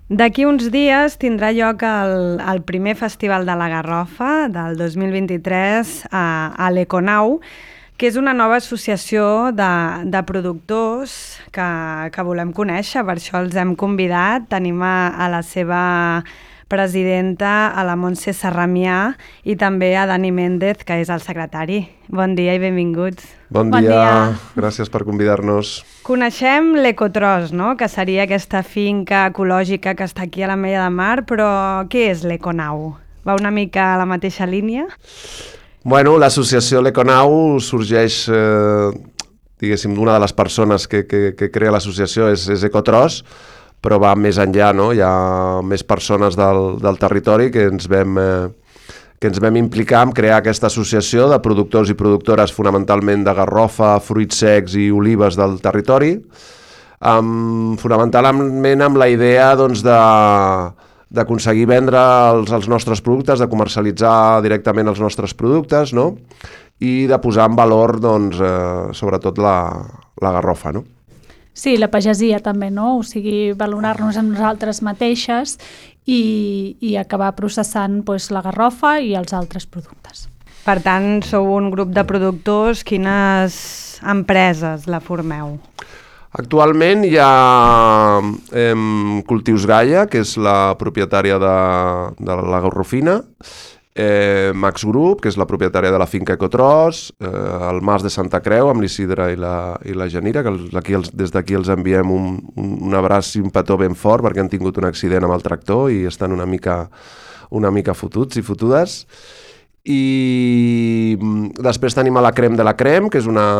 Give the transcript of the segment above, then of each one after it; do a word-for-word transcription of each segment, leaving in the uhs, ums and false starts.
D'aquí uns dies tindrà lloc el, el primer Festival de la Garrofa del dos mil vint-i-tres a, a l'Econau, que és una nova associació de, de productors que, que volem conèixer. Per això els hem convidat. Tenim a, a la seva presidenta, a la Montse Sarramià, i també a Dani Méndez, que és el secretari. Bon dia i benvinguts. Bon, bon dia. dia, gràcies per convidar-nos. Coneixem l'Ecotros, no? Que seria aquesta finca ecològica que està aquí a l'Ametlla de Mar, però què és l'Econau? Va una mica a la mateixa línia? Bueno, l'associació L'Econau sorgeix, eh, diguéssim, una de les persones que, que, que crea l'associació és, és Ecotros, però va més enllà, no? Hi ha més persones del, del territori que ens vam... Eh, que ens vam implicar en crear aquesta associació de productors i productores fonamentalment de garrofa, fruits secs i olives del territori, um, fonamentalment amb la idea doncs, de, d'aconseguir vendre els, els nostres productes, de comercialitzar directament els nostres productes, no? I de posar en valor doncs, eh, sobretot la, la garrofa, no? Sí, la pagesia també, no? O sigui, valorar-nos a nosaltres mateixes i, i acabar processant pues, la garrofa i els altres productes. Per tant, sou un grup de productors. Quines empreses la formeu? Actualment hi ha eh, Cultius Gaia, que és la propietària de, de la garrofina, Eh, Max Group, que és la propietària de la finca Ecotros, eh, el Mas de Santa Creu amb l'Isidre i la, i la Genira, que els, aquí els, des d'aquí els enviem un, un, un abraç i un petó ben fort perquè han tingut un accident amb el tractor i estan una mica, una mica fotuts i fotudes. I després tenim a la Crem de la Crem, que és una,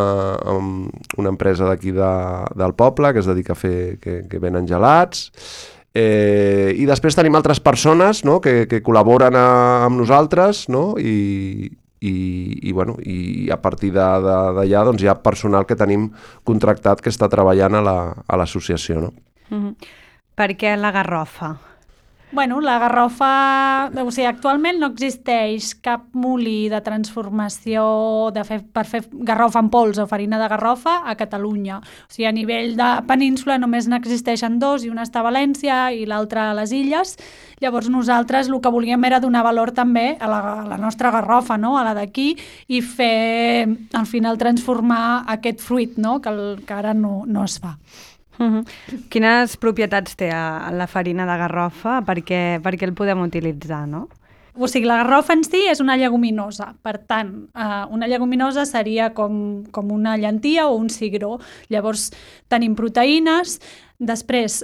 una empresa d'aquí de, del poble que es dedica a fer, que, que venen gelats. Eh, I després tenim altres persones, no? que, que col·laboren a, amb nosaltres, no? I, i, i, bueno, i a partir d'allà de, de, doncs, hi ha personal que tenim contractat que està treballant a, la, a l'associació. No? Mm-hmm. Per què la garrofa? Bueno, la garrofa, o sigui, actualment no existeix cap molí de transformació de fer, per fer garrofa en pols o farina de garrofa a Catalunya. O sigui, a nivell de península només n'existeixen dos, i una està a València i l'altra a les Illes. Llavors nosaltres el que volíem era donar valor també a la, a la nostra garrofa, no? A la d'aquí, i fer, al final, transformar aquest fruit, no? que, el, que ara no, no es fa. Uh-huh. Quines propietats té la farina de garrofa? Per què, per què el podem utilitzar, no? O sigui, la garrofa en si és una lleguminosa. Per tant, eh, una lleguminosa seria com, com una llentia o un cigró. Llavors, tenim proteïnes, després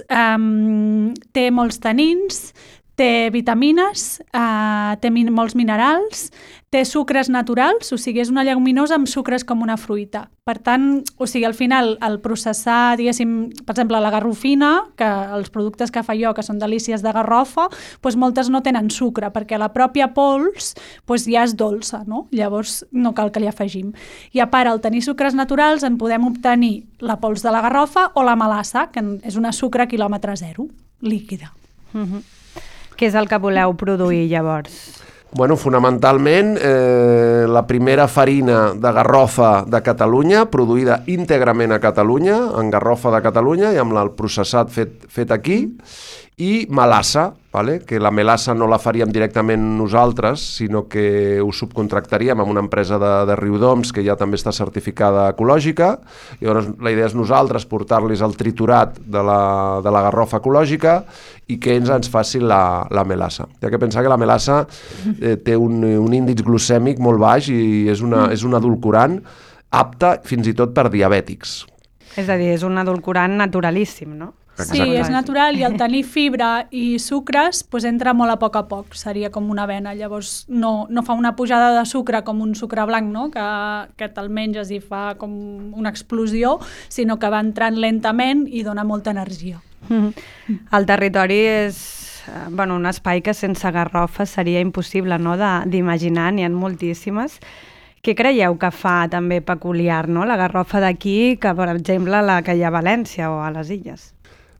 eh, té molts tanins, té vitamines, eh, té min- molts minerals, té sucres naturals, o sigui, és una lleguminosa amb sucres com una fruita. Per tant, o sigui, al final, el processar, diguéssim, per exemple, la garrofina, que els productes que fa jo, que són delícies de garrofa, doncs moltes no tenen sucre, perquè la pròpia pols doncs ja és dolça, no? Llavors no cal que li afegim. I a part, al tenir sucres naturals, en podem obtenir la pols de la garrofa o la melassa, que és una sucre quilòmetre zero, líquida. Uh-huh. Què és el que voleu produir, llavors? Bueno, fonamentalment, eh, la primera farina de garrofa de Catalunya, produïda íntegrament a Catalunya, en garrofa de Catalunya, i amb el processat fet, fet aquí, i melassa, vale? Que la melassa no la faríem directament nosaltres, sinó que ho subcontractaríem amb una empresa de, de Riudoms, que ja també està certificada ecològica. I llavors la idea és nosaltres portar-los el triturat de la, de la garrofa ecològica i que ells ens facin la, la melassa. Hi ha que pensar que la melassa eh, té un, un índex glucèmic molt baix i és, una, és un edulcorant apte fins i tot per diabètics. És a dir, és un edulcorant naturalíssim, no? Sí, és natural, i al tenir fibra i sucres pues entra molt a poc a poc, seria com una avena, llavors no, no fa una pujada de sucre com un sucre blanc, no? que, que te'l menges i fa com una explosió, sinó que va entrant lentament i dona molta energia. Mm-hmm. El territori és bueno, un espai que sense garrofa seria impossible, no? de, d'imaginar, n'hi ha moltíssimes. Què creieu que fa també peculiar, no? La garrofa d'aquí que, per exemple, la que hi ha a València o a les Illes?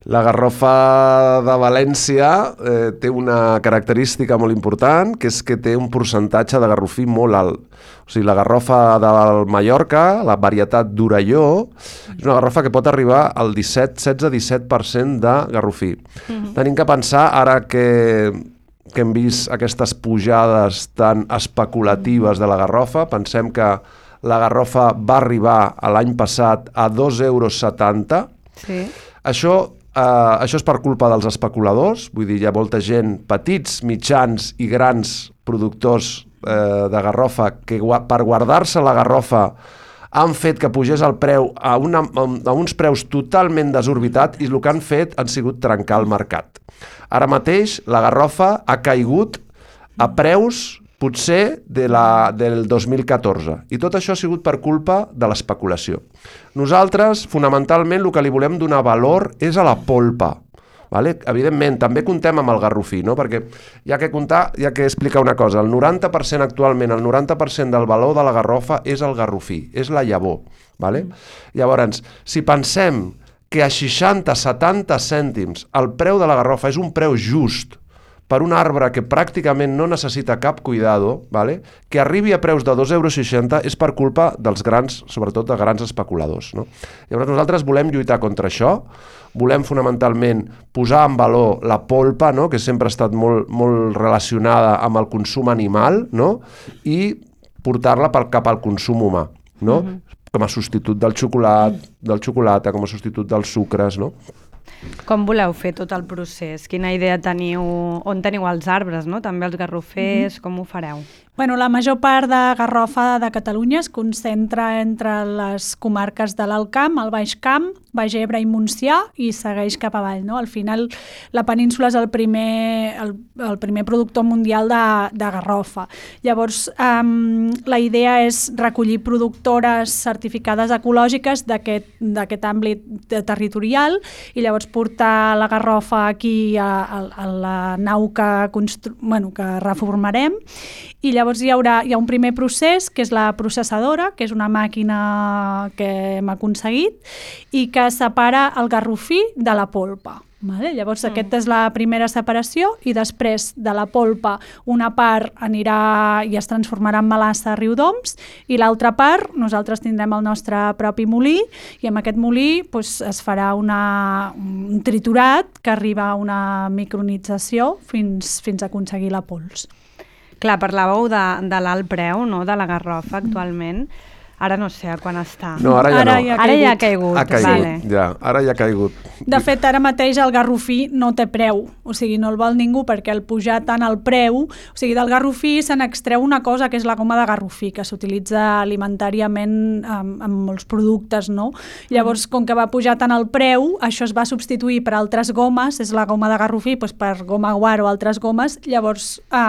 La garrofa de València eh, té una característica molt important, que és que té un percentatge de garrofí molt alt. O sigui, la garrofa del Mallorca, la varietat d'Orelló, és una garrofa que pot arribar al disset, setze a disset per cent de garrofí. Mm-hmm. Tenim que pensar, ara que, que hem vist aquestes pujades tan especulatives de la garrofa, pensem que la garrofa va arribar l'any passat a dos euros setanta. Sí. Això Uh, això és per culpa dels especuladors, vull dir, hi ha molta gent, petits, mitjans i grans productors uh, de garrofa que per guardar-se la garrofa han fet que pugés el preu a, una, a uns preus totalment desorbitats i el que han fet han sigut trencar el mercat. Ara mateix la garrofa ha caigut a preus potser de la, del dos mil catorze. I tot això ha sigut per culpa de l'especulació. Nosaltres, fonamentalment, el que li volem donar valor és a la polpa. Vale? Evidentment, també comptem amb el garrofí, no? Perquè hi ha que comptar, hi ha que explicar una cosa. El noranta per cent actualment, el noranta per cent del valor de la garrofa és el garrofí, és la llavor. Vale? Llavors, si pensem que a seixanta a setanta cèntims el preu de la garrofa és un preu just per un arbre que pràcticament no necessita cap cuidado, vale? Que arribi a preus de dos euros seixanta és per culpa dels grans, sobretot de grans especuladors. No? Llavors nosaltres volem lluitar contra això, volem fonamentalment posar en valor la polpa, no? Que sempre ha estat molt, molt relacionada amb el consum animal, no? I portar-la cap al consum humà, no? Mm-hmm. Com a substitut del xocolat, del xocolata, com a substitut dels sucres, no? Com voleu fer tot el procés? Quina idea teniu? On teniu els arbres, no? També els garrofers, mm-hmm. Com ho fareu? Bueno, la major part de garrofa de Catalunya es concentra entre les comarques de l'Alt Camp, el Baix Camp, Baix Ebre i Montsià i segueix cap avall. No? Al final, la península és el primer, el, el primer productor mundial de, de garrofa. Llavors, um, la idea és recollir productores certificades ecològiques d'aquest àmbit territorial i llavors portar la garrofa aquí a, a, a la nau que, constru... bueno, que reformarem. I llavors hi haurà hi ha un primer procés, que és la processadora, que és una màquina que hem aconseguit i que separa el garrofí de la polpa. Vale? Llavors mm. aquesta és la primera separació i després de la polpa una part anirà i es transformarà en melassa a Riudoms i l'altra part nosaltres tindrem el nostre propi molí i amb aquest molí doncs, es farà una, un triturat que arriba a una micronització fins, fins a aconseguir la pols. Clar, parlàveu de, de l'alt preu, no?, de la garrofa actualment. Ara no sé a quan està. No, ara ja ara no. Ja ara ja ha caigut. Ha caigut, vale. ja. Ara ja ha caigut. De fet, ara mateix el garrofí no té preu. O sigui, no el vol ningú perquè el pujar tant el preu... O sigui, del garrofí se n'extreu una cosa que és la goma de garrofí, que s'utilitza alimentàriament amb, amb molts productes, no? Llavors, com que va pujar tant el preu, això es va substituir per altres gomes, és la goma de garrofí, doncs per goma guar o altres gomes. Llavors,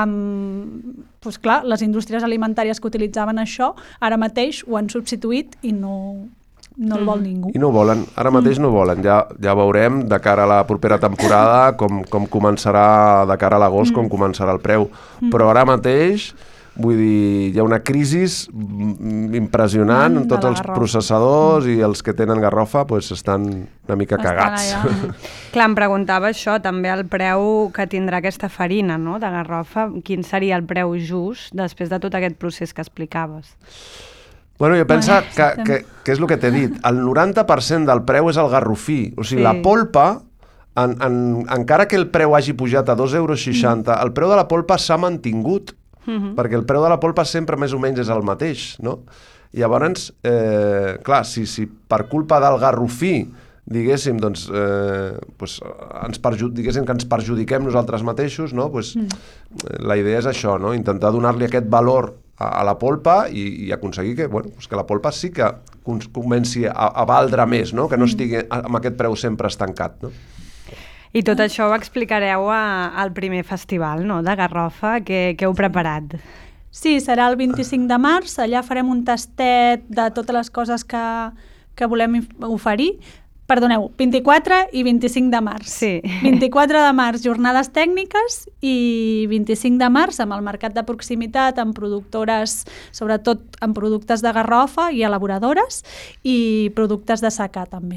um, doncs clar, les indústries alimentàries que utilitzaven això, ara mateix ho han substituït i no, no el vol ningú. I no volen, ara mateix no volen. Ja, ja veurem de cara a la propera temporada com, com començarà, de cara a l'agost, com començarà el preu. Però ara mateix, vull dir, hi ha una crisi impressionant en tots els processadors i els que tenen garrofa doncs estan una mica cagats. Clar, em preguntava això, també el preu que tindrà aquesta farina, no?, de garrofa. Quin seria el preu just després de tot aquest procés que explicaves? Bueno, jo penso bueno, que, que, que és el que t'he dit. El noranta per cent del preu és el garrofí. O sigui, sí. La polpa, en, en, encara que el preu hagi pujat a dos euros seixanta, mm. el preu de la polpa s'ha mantingut. Mm-hmm. Perquè el preu de la polpa sempre més o menys és el mateix, no? I llavors, eh, clar, si, si per culpa del garrofí, diguéssim, doncs, eh, pues, ens perju- diguéssim que ens perjudiquem nosaltres mateixos, no? Pues, mm. La idea és això, no? Intentar donar-li aquest valor a, a la polpa i, i aconseguir que, bueno, pues que la polpa sí que comenci a, a valdre més, no? Que no estigui amb aquest preu sempre estancat, no? I tot això ho explicareu a, al primer festival, no?, de Garrofa, que, que heu preparat. Sí, serà el vint-i-cinc de març, allà farem un tastet de totes les coses que, que volem oferir. Perdoneu, vint-i-quatre i vint-i-cinc de març. Sí. vint-i-quatre de març, jornades tècniques, i vint-i-cinc de març amb el mercat de proximitat, amb productores, sobretot amb productes de garrofa i elaboradores, i productes de secà també.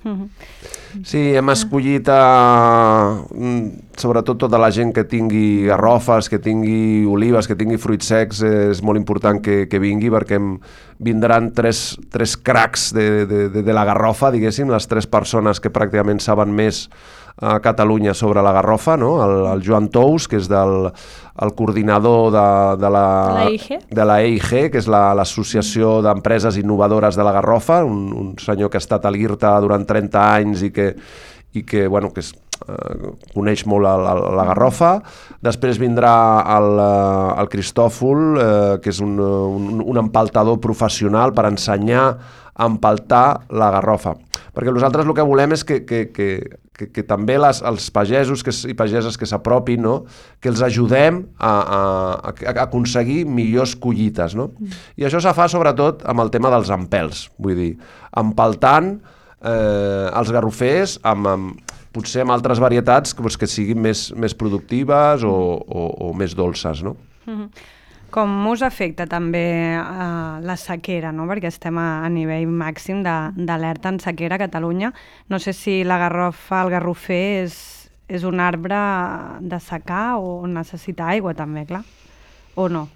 Sí, hem escollit a, sobretot tota la gent que tingui garrofes, que tingui olives, que tingui fruits secs, és molt important que, que vingui perquè em vindran tres, tres cracs de, de, de, de la garrofa, diguéssim, les tres persones que pràcticament saben més a Catalunya sobre la garrofa, no? el, el Joan Tous, que és del, el coordinador de, de, la, la E I G, de la E I G, que és l'Associació la, d'Empreses Innovadores de la Garrofa, un, un senyor que ha estat a l'IRTA durant trenta anys i que, i que, bueno, que és, eh, coneix molt la, la, la garrofa. Després vindrà el, el Cristòfol, eh, que és un, un, un empaltador professional per ensenyar a empaltar la garrofa. Perquè nosaltres el que volem és que, que, que, que, que també les, els pagesos que, i pageses que s'apropin, no? Que els ajudem a, a, a aconseguir millors collites. No? Mm. I això se fa sobretot amb el tema dels empels, vull dir, empaltant eh, els garrofers amb, amb, potser amb altres varietats doncs, que siguin més, més productives o, o, o més dolces. No? Mm-hmm. Com us afecta també uh, la sequera, no? Perquè estem a, a nivell màxim d'alerta en sequera a Catalunya. No sé si la garrofa, el garrofer, és, és un arbre de secà o necessita aigua també, clar? O no?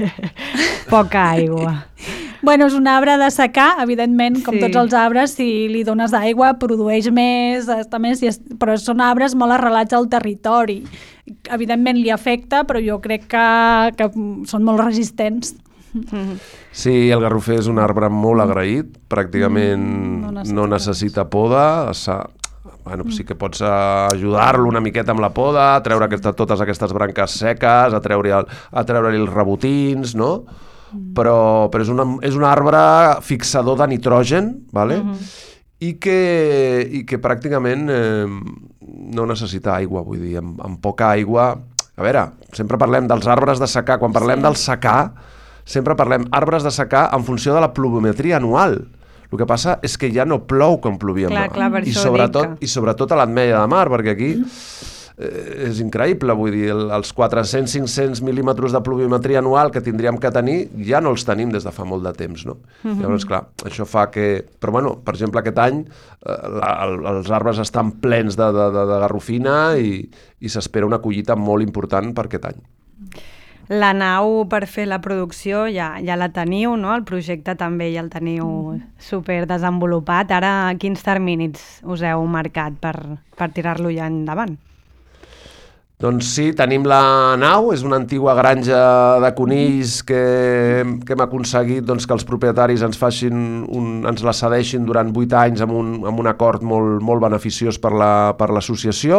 Poca aigua. Bueno, és un arbre de secà, evidentment, com sí. tots els arbres, si li dones aigua produeix més, està més, però són arbres molt arrelats al territori. Evidentment li afecta, però jo crec que, que són molt resistents. Sí, el garrofer és un arbre molt agraït, pràcticament mm, no, necessita no necessita poda, bueno, sí que pots ajudar-lo una miqueta amb la poda, a treure aquesta, totes aquestes branques seques, a treure-li a treure els rebotins, no? Però, però és, una, és un arbre fixador de nitrogen, vale? Uh-huh. I, que, i que pràcticament eh, no necessita aigua, vull dir, amb, amb poca aigua... A veure, sempre parlem dels arbres de secà, quan parlem sí. del secà, sempre parlem arbres de secà en funció de la pluviometria anual. El que passa és que ja no plou com plovia. Clar, clar, per I, això sobretot, I sobretot a l'Ametlla de Mar, perquè aquí... Eh, és increïble, vull dir, el, els quatre-cents a cinc-cents mil·límetres de pluviometria anual que tindríem que tenir ja no els tenim des de fa molt de temps, no? Uh-huh. Llavors, clar, això fa que... Però, bueno, per exemple, aquest any eh, la, el, els arbres estan plens de, de, de, de garrofina i, i s'espera una collita molt important per aquest any. La nau per fer la producció ja, ja la teniu, no? El projecte també ja el teniu uh-huh. super desenvolupat. Ara, quins terminis us heu marcat per, per tirar-lo ja endavant? Doncs sí, tenim la nau, és una antiga granja de conills que, que hem aconseguit doncs, que els propietaris ens, facin un, ens la cedeixin durant vuit anys amb un, amb un acord molt, molt beneficiós per la, per l'associació.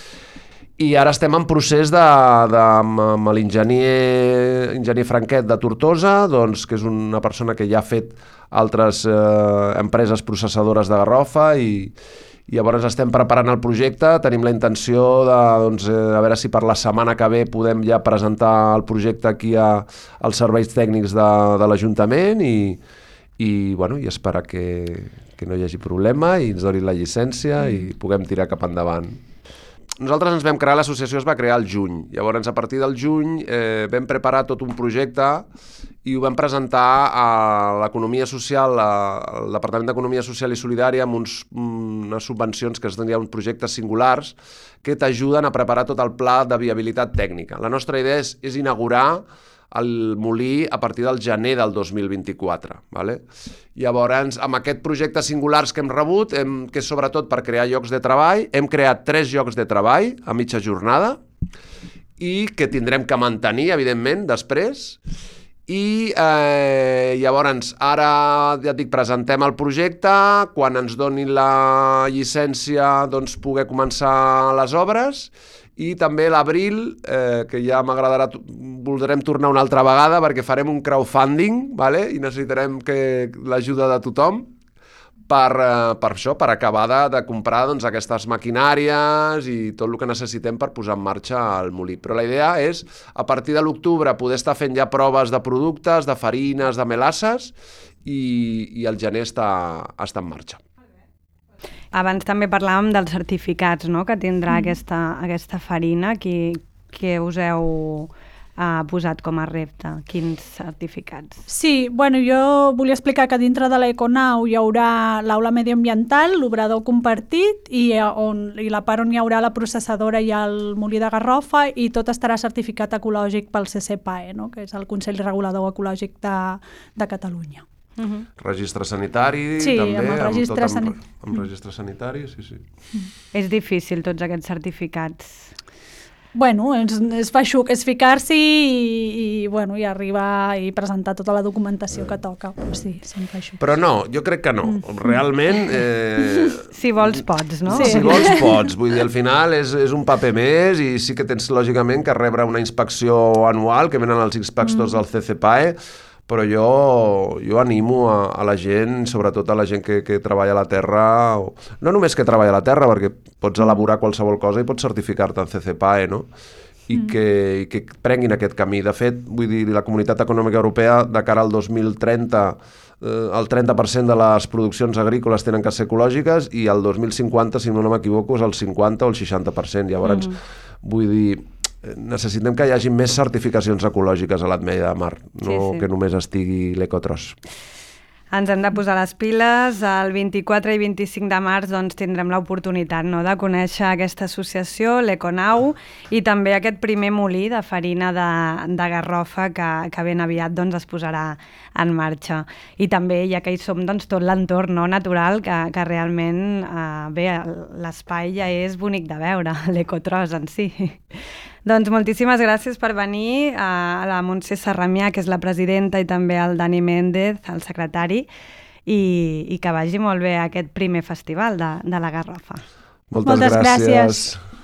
I ara estem en procés de, de, amb l'enginyer enginyer Franquet de Tortosa, doncs, que és una persona que ja ha fet altres eh, empreses processadores de garrofa i I llavors estem preparant el projecte, tenim la intenció de, doncs, a veure si per la setmana que ve podem ja presentar el projecte aquí a, als serveis tècnics de, de l'Ajuntament i, i, bueno, i esperar que, que no hi hagi problema i ens donin la llicència i puguem tirar cap endavant. Nosaltres ens vam crear, l'associació es va crear al juny, llavors a partir del juny eh, vam preparar tot un projecte i ho vam presentar a l'Economia Social, al Departament d'Economia Social i Solidària amb uns, unes subvencions que es tenien uns projectes singulars que t'ajuden a preparar tot el pla de viabilitat tècnica. La nostra idea és, és inaugurar el molí a partir del gener del dos mil vint-i-quatre. Vale? Llavors, amb aquest projecte singulars que hem rebut, hem, que és sobretot per crear llocs de treball, hem creat tres llocs de treball a mitja jornada i que tindrem que mantenir, evidentment, després. I eh, llavors, ara, ja et dic, presentem el projecte, quan ens donin la llicència, doncs, poder començar les obres. I també l'abril, eh, que ja m'agradarà, voldrem tornar una altra vegada perquè farem un crowdfunding, vale? I necessitarem que l'ajuda de tothom per, eh, per això, per acabar de, de comprar doncs, aquestes maquinàries i tot el que necessitem per posar en marxa el molí. Però la idea és, a partir de l'octubre, poder estar fent ja proves de productes, de farines, de melasses, i, i el gener està, està en marxa. Abans també parlàvem dels certificats, no?, que tindrà mm. aquesta, aquesta farina que, que us heu ha posat com a repte? Quins certificats? Sí, bueno, jo volia explicar que dintre de l'Econau hi haurà l'aula medioambiental, l'obrador compartit i, on, i la part on hi haurà la processadora i el molí de Garrofa, i tot estarà certificat ecològic pel C C P A E, no? Que és el Consell Regulador Ecològic de, de Catalunya. Uh-huh. Registre sanitari, sí, també, amb el registre amb, tot, amb, sanitari. amb registre sanitari, sí, sí. Mm. És difícil, tots aquests certificats. Bueno, és, és feixuc, és ficar-s'hi i, i, bueno, i arribar i presentar tota la documentació que toca, però sí, són feixucs. Però no, jo crec que no. Realment... Eh, si vols, pots, no? Sí. Si vols, pots. Vull dir, al final és, és un paper més i sí que tens, lògicament, que rebre una inspecció anual, que venen els inspectors mm. del C C P A E, però jo, jo animo a, a la gent, sobretot a la gent que, que treballa a la terra, o, no només que treballa a la terra, perquè pots elaborar qualsevol cosa i pots certificar-te en C C P A E, no? I, mm. que, i que prenguin aquest camí. De fet, vull dir, la Comunitat Econòmica Europea, de cara al dos mil trenta, eh, el trenta per cent de les produccions agrícoles tenen que ser ecològiques i el dos mil cinquanta, si no m'equivoco, és el cinquanta o el seixanta per cent. Llavors, mm. vull dir... necessitem que hi hagi més certificacions ecològiques a l'Ametlla de Mar, no sí, sí. que només estigui l'Ecotros. Ens hem de posar les piles. El vint-i-quatre i vint-i-cinc de març doncs, tindrem l'oportunitat, no?, de conèixer aquesta associació, l'Econau, i també aquest primer molí de farina de, de Garrofa que, que ben aviat doncs, es posarà en marxa. I també, ja que hi som, doncs, tot l'entorn, no?, natural, que, que realment eh, bé, l'espai ja és bonic de veure, l'Ecotros en si. Doncs moltíssimes gràcies per venir a la Montse Sarramià, que és la presidenta, i també al Dani Méndez, el secretari, i, i que vagi molt bé aquest primer festival de, de la Garrofa. Moltes, Moltes gràcies. gràcies.